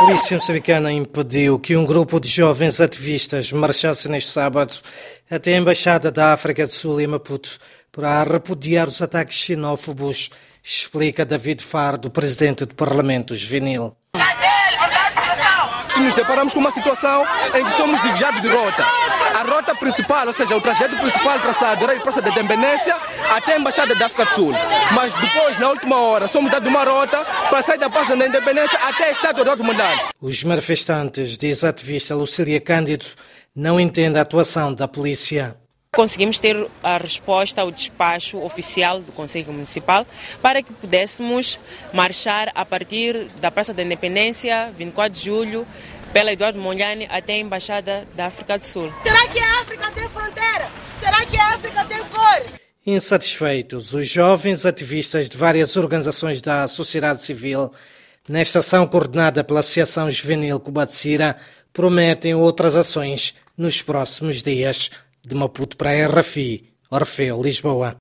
polícia moçambicana impediu que um grupo de jovens ativistas marchasse neste sábado até a Embaixada da África do Sul em Maputo para repudiar os ataques xenófobos, explica David Fardo, presidente do Parlamento Juvenil. Nos deparamos com uma situação em que somos desviados de rota. A rota principal, ou seja, o trajeto principal traçado era a Praça da Independência até a Embaixada da África do Sul. Mas depois, na última hora, somos dados uma rota para sair da Praça da Independência até a Estátua do Alto Mandado. Os manifestantes, diz a ativista Lucília Cândido, não entendem a atuação da polícia. Conseguimos ter a resposta ao despacho oficial do Conselho Municipal para que pudéssemos marchar a partir da Praça da Independência, 24 de julho, pela Eduardo Mondlane até a Embaixada da África do Sul. Será que a África tem fronteira? Será que a África tem cor? Insatisfeitos, os jovens ativistas de várias organizações da sociedade civil, nesta ação coordenada pela Associação Juvenil Cubatcira, prometem outras ações nos próximos dias. De Maputo para a RFI, Orfeu, Lisboa.